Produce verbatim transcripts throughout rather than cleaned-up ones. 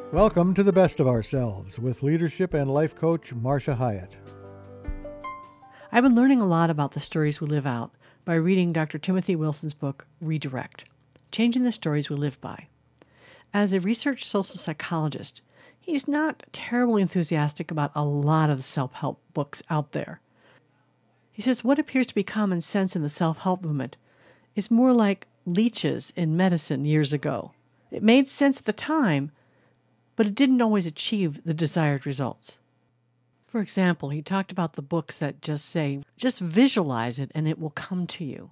Welcome to the Best of Ourselves with leadership and life coach Marcia Hyatt. I've been learning a lot about the stories we live out by reading Doctor Timothy Wilson's book, Redirect, Changing the Stories We Live By. As a research social psychologist, he's not terribly enthusiastic about a lot of the self-help books out there. He says what appears to be common sense in the self-help movement is more like leeches in medicine years ago. It made sense at the time, but it didn't always achieve the desired results. For example, he talked about the books that just say, just visualize it and it will come to you.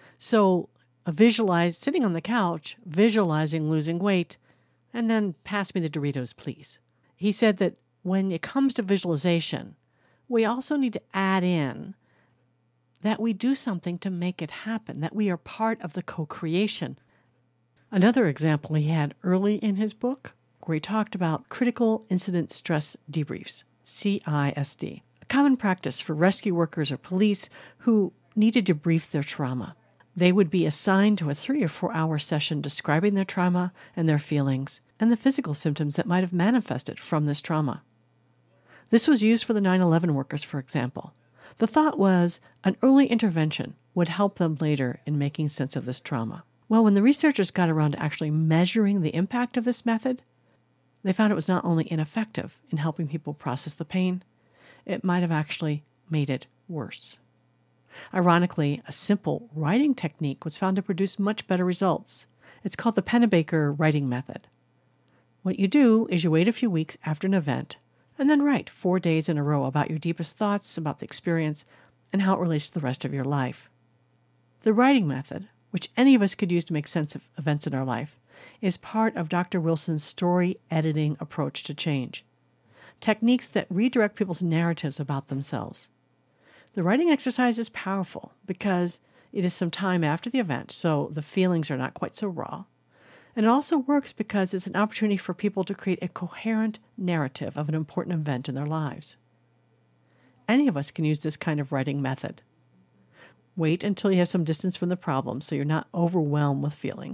So a visualize sitting on the couch, visualizing losing weight, and then pass me the Doritos, please. He said that when it comes to visualization, we also need to add in that we do something to make it happen, that we are part of the co-creation. Another example he had early in his book, where he talked about critical incident stress debriefs, C I S D, a common practice for rescue workers or police who need to debrief their trauma. They would be assigned to a three or four hour session describing their trauma and their feelings and the physical symptoms that might have manifested from this trauma. This was used for the nine eleven workers, for example. The thought was an early intervention would help them later in making sense of this trauma. Well, when the researchers got around to actually measuring the impact of this method, they found it was not only ineffective in helping people process the pain, it might have actually made it worse. Ironically, a simple writing technique was found to produce much better results. It's called the Pennebaker writing method. What you do is you wait a few weeks after an event and then write four days in a row about your deepest thoughts about the experience and how it relates to the rest of your life. The writing method, which any of us could use to make sense of events in our life, is part of Doctor Wilson's story editing approach to change, techniques that redirect people's narratives about themselves. The writing exercise is powerful because it is some time after the event, so the feelings are not quite so raw. And it also works because it's an opportunity for people to create a coherent narrative of an important event in their lives. Any of us can use this kind of writing method. Wait until you have some distance from the problem so you're not overwhelmed with feeling.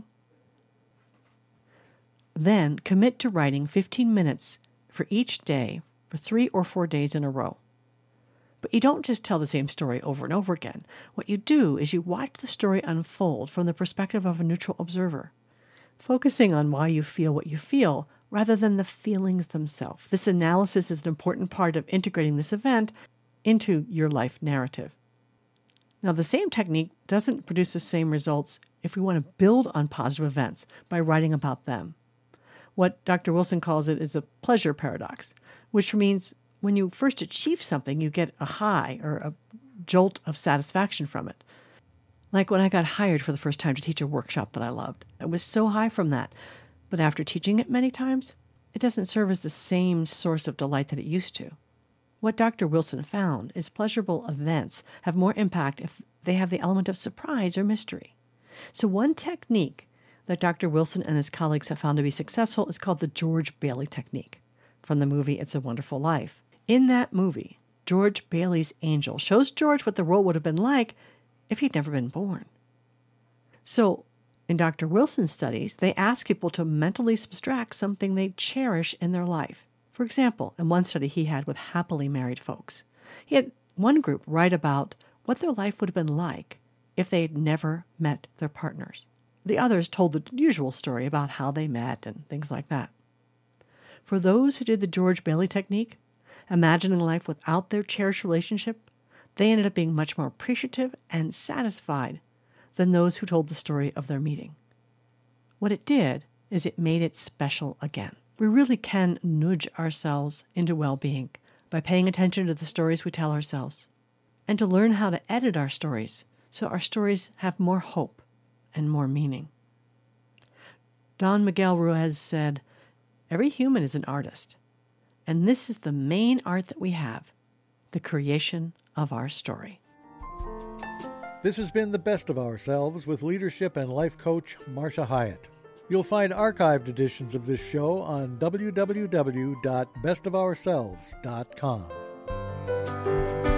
Then commit to writing fifteen minutes for each day for three or four days in a row. But you don't just tell the same story over and over again. What you do is you watch the story unfold from the perspective of a neutral observer, focusing on why you feel what you feel rather than the feelings themselves. This analysis is an important part of integrating this event into your life narrative. Now, the same technique doesn't produce the same results if we want to build on positive events by writing about them. What Doctor Wilson calls it is a pleasure paradox, which means when you first achieve something, you get a high or a jolt of satisfaction from it. Like when I got hired for the first time to teach a workshop that I loved. I was so high from that. But after teaching it many times, it doesn't serve as the same source of delight that it used to. What Doctor Wilson found is pleasurable events have more impact if they have the element of surprise or mystery. So one technique that Doctor Wilson and his colleagues have found to be successful is called the George Bailey technique from the movie It's a Wonderful Life. In that movie, George Bailey's angel shows George what the world would have been like if he'd never been born. So in Doctor Wilson's studies, they ask people to mentally subtract something they cherish in their life. For example, in one study he had with happily married folks, he had one group write about what their life would have been like if they had never met their partners. The others told the usual story about how they met and things like that. For those who did the George Bailey technique, imagining life without their cherished relationship, they ended up being much more appreciative and satisfied than those who told the story of their meeting. What it did is it made it special again. We really can nudge ourselves into well-being by paying attention to the stories we tell ourselves and to learn how to edit our stories so our stories have more hope and more meaning. Don Miguel Ruiz said, "Every human is an artist, and this is the main art that we have, the creation of our story." This has been The Best of Ourselves with leadership and life coach Marcia Hyatt. You'll find archived editions of this show on w w w dot best of ourselves dot com.